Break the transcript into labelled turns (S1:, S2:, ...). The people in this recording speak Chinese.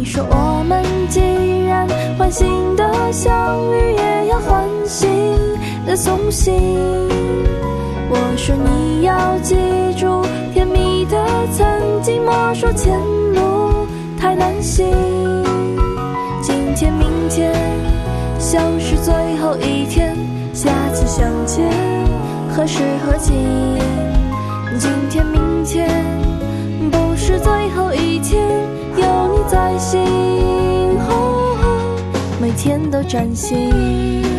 S1: 说我们既然欢欣的相遇，也要欢欣的送行。我说你要记住甜蜜的曾经，莫说前路太难行。今天明天像是最后一天，下次相见何时何景。今天明天不是最后一天，有你在心，每天都崭新。